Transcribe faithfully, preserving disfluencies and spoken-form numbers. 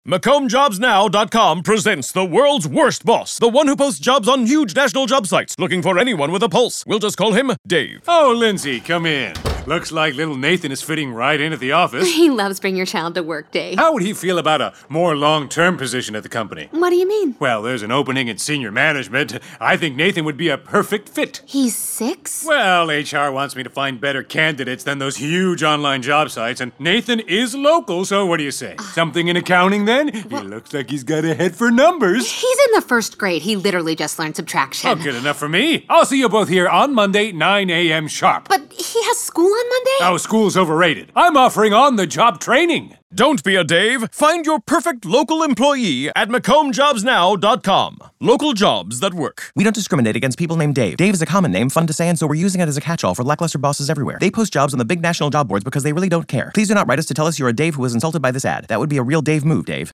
Macomb Jobs Now dot com presents the world's worst boss, the one who posts jobs on huge national job sites, looking for anyone with a pulse. We'll just call him Dave. Oh, Lindsay, come in. Looks like little Nathan is fitting right in at the office. He loves bring your child to work day. How would he feel about a more long-term position at the company? What do you mean? Well, there's an opening in senior management. I think Nathan would be a perfect fit. He's six? Well, H R wants me to find better candidates than those huge online job sites, and Nathan is local, so what do you say? Something in accounting, then? He looks like he's got a head for numbers. He's in the first grade. He literally just learned subtraction. Oh, good enough for me. I'll see you both here on Monday, nine a.m. sharp. But he has school on Monday? Oh, school's overrated. I'm offering on-the-job training. Don't be a Dave. Find your perfect local employee at Macomb Jobs Now dot com. Local jobs that work. We don't discriminate against people named Dave. Dave is a common name, fun to say, and so we're using it as a catch-all for lackluster bosses everywhere. They post jobs on the big national job boards because they really don't care. Please do not write us to tell us you're a Dave who was insulted by this ad. That would be a real Dave move, Dave.